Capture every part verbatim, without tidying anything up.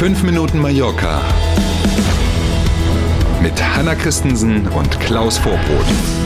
fünf Minuten Mallorca mit Hanna Christensen und Klaus Vorbrot.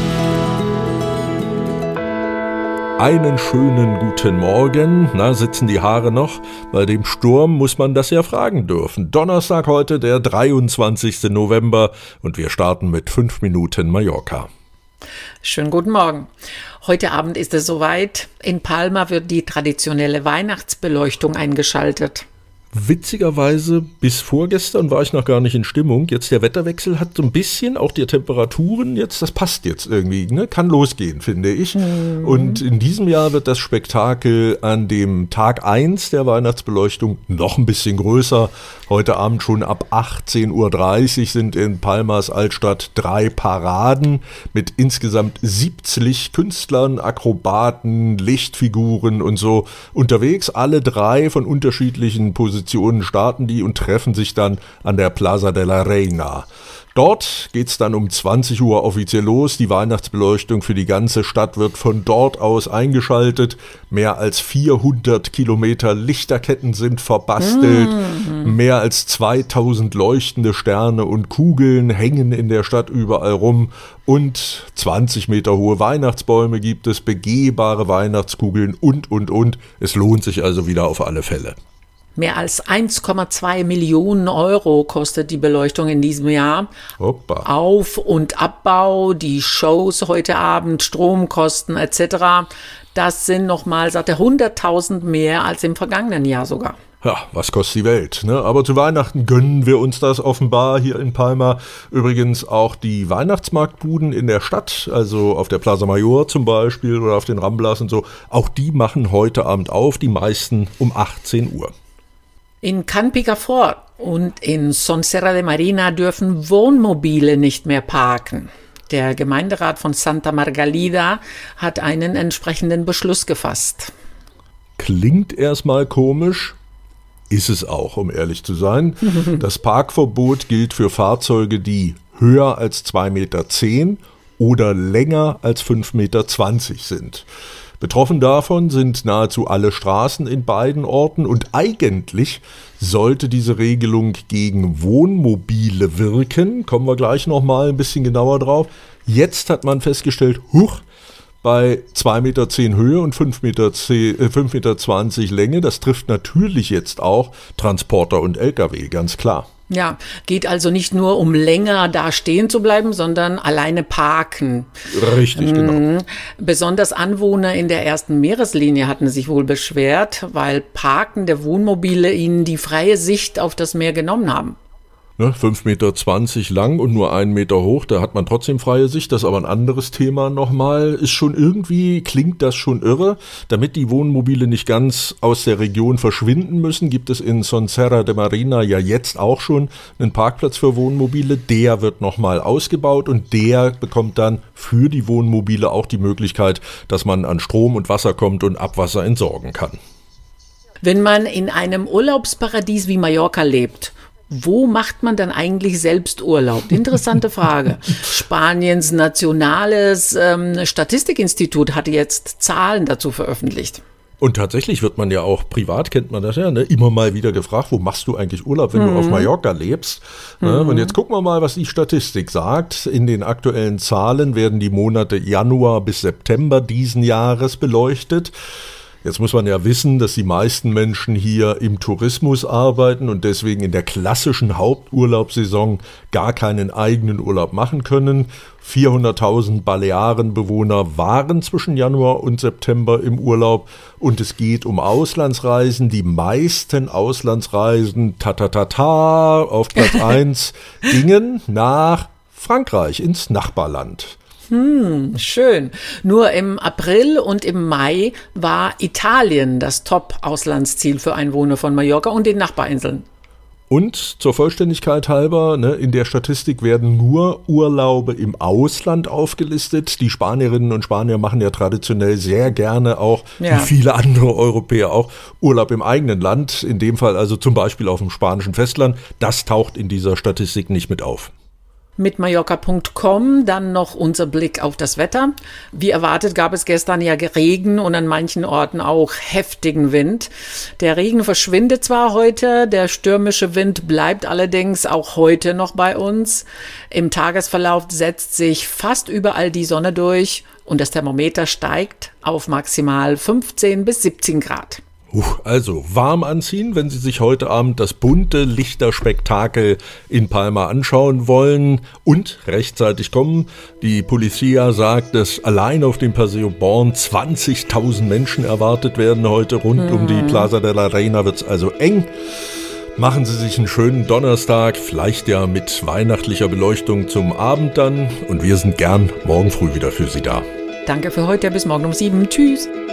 Einen schönen guten Morgen. Na, sitzen die Haare noch? Bei dem Sturm muss man das ja fragen dürfen. Donnerstag heute, der dreiundzwanzigsten November, und wir starten mit fünf Minuten Mallorca. Schönen guten Morgen. Heute Abend ist es soweit. In Palma wird die traditionelle Weihnachtsbeleuchtung eingeschaltet. Witzigerweise, bis vorgestern war ich noch gar nicht in Stimmung. Jetzt der Wetterwechsel hat so ein bisschen, auch die Temperaturen, jetzt, das passt jetzt irgendwie, ne? Kann losgehen, finde ich. Mhm. Und in diesem Jahr wird das Spektakel an dem Tag eins der Weihnachtsbeleuchtung noch ein bisschen größer. Heute Abend schon ab achtzehn Uhr dreißig sind in Palmas Altstadt drei Paraden mit insgesamt siebzig Künstlern, Akrobaten, Lichtfiguren und so unterwegs. Alle drei von unterschiedlichen Positionen starten die und treffen sich dann an der Plaza de la Reina. Dort geht's dann um zwanzig Uhr offiziell los. Die Weihnachtsbeleuchtung für die ganze Stadt wird von dort aus eingeschaltet. Mehr als vierhundert Kilometer Lichterketten sind verbastelt. Mm. Mehr als zweitausend leuchtende Sterne und Kugeln hängen in der Stadt überall rum. Und zwanzig Meter hohe Weihnachtsbäume gibt es, begehbare Weihnachtskugeln und, und, und. Es lohnt sich also wieder auf alle Fälle. Mehr als eins Komma zwei Millionen Euro kostet die Beleuchtung in diesem Jahr. Hoppa. Auf- und Abbau, die Shows heute Abend, Stromkosten et cetera. Das sind nochmal, sagt er, hunderttausend mehr als im vergangenen Jahr sogar. Ja, was kostet die Welt, ne? Aber zu Weihnachten gönnen wir uns das offenbar hier in Palma. Übrigens auch die Weihnachtsmarktbuden in der Stadt, also auf der Plaza Mayor zum Beispiel oder auf den Ramblas und so, auch die machen heute Abend auf, die meisten um achtzehn Uhr. In Can Picafort und in Son Serra de Marina dürfen Wohnmobile nicht mehr parken. Der Gemeinderat von Santa Margalida hat einen entsprechenden Beschluss gefasst. Klingt erstmal komisch, ist es auch, um ehrlich zu sein. Das Parkverbot gilt für Fahrzeuge, die höher als zwei Meter zehn oder länger als fünf Meter zwanzig sind. Betroffen davon sind nahezu alle Straßen in beiden Orten und eigentlich sollte diese Regelung gegen Wohnmobile wirken. Kommen wir gleich nochmal ein bisschen genauer drauf. Jetzt hat man festgestellt, huch, bei zwei Meter zehn Höhe und fünf Meter zwanzig Länge, das trifft natürlich jetzt auch Transporter und L K W, ganz klar. Ja, geht also nicht nur um länger da stehen zu bleiben, sondern alleine parken. Richtig, genau. Mhm. Besonders Anwohner in der ersten Meereslinie hatten sich wohl beschwert, weil Parken der Wohnmobile ihnen die freie Sicht auf das Meer genommen haben. Ne, fünf Meter zwanzig lang und nur einen Meter hoch, da hat man trotzdem freie Sicht, das ist aber ein anderes Thema nochmal. Ist schon irgendwie, klingt das schon irre. Damit die Wohnmobile nicht ganz aus der Region verschwinden müssen, gibt es in Son Serra de Marina ja jetzt auch schon einen Parkplatz für Wohnmobile. Der wird nochmal ausgebaut und der bekommt dann für die Wohnmobile auch die Möglichkeit, dass man an Strom und Wasser kommt und Abwasser entsorgen kann. Wenn man in einem Urlaubsparadies wie Mallorca lebt, wo macht man dann eigentlich selbst Urlaub? Interessante Frage. Spaniens nationales ähm, Statistikinstitut hatte jetzt Zahlen dazu veröffentlicht. Und tatsächlich wird man ja auch, privat kennt man das ja, ne, immer mal wieder gefragt, wo machst du eigentlich Urlaub, wenn mhm. du auf Mallorca lebst? Ne? Mhm. Und jetzt gucken wir mal, was die Statistik sagt. In den aktuellen Zahlen werden die Monate Januar bis September diesen Jahres beleuchtet. Jetzt muss man ja wissen, dass die meisten Menschen hier im Tourismus arbeiten und deswegen in der klassischen Haupturlaubssaison gar keinen eigenen Urlaub machen können. vierhunderttausend Balearenbewohner waren zwischen Januar und September im Urlaub und es geht um Auslandsreisen. Die meisten Auslandsreisen, ta ta ta ta, auf Platz eins gingen nach Frankreich, ins Nachbarland. Hm, schön. Nur im April und im Mai war Italien das Top-Auslandsziel für Einwohner von Mallorca und den Nachbarinseln. Und zur Vollständigkeit halber, ne, in der Statistik werden nur Urlaube im Ausland aufgelistet. Die Spanierinnen und Spanier machen ja traditionell sehr gerne auch, ja. wie viele andere Europäer auch, Urlaub im eigenen Land. In dem Fall also zum Beispiel auf dem spanischen Festland. Das taucht in dieser Statistik nicht mit auf. mit Mallorca Punkt com, dann noch unser Blick auf das Wetter. Wie erwartet gab es gestern ja Regen und an manchen Orten auch heftigen Wind. Der Regen verschwindet zwar heute, der stürmische Wind bleibt allerdings auch heute noch bei uns. Im Tagesverlauf setzt sich fast überall die Sonne durch und das Thermometer steigt auf maximal fünfzehn bis siebzehn Grad. Also warm anziehen, wenn Sie sich heute Abend das bunte Lichterspektakel in Palma anschauen wollen und rechtzeitig kommen. Die Polizia sagt, dass allein auf dem Paseo Born zwanzigtausend Menschen erwartet werden heute. Rund mhm. um die Plaza de la Reina wird es also eng. Machen Sie sich einen schönen Donnerstag, vielleicht ja mit weihnachtlicher Beleuchtung zum Abend dann. Und wir sind gern morgen früh wieder für Sie da. Danke für heute, bis morgen um sieben. Tschüss.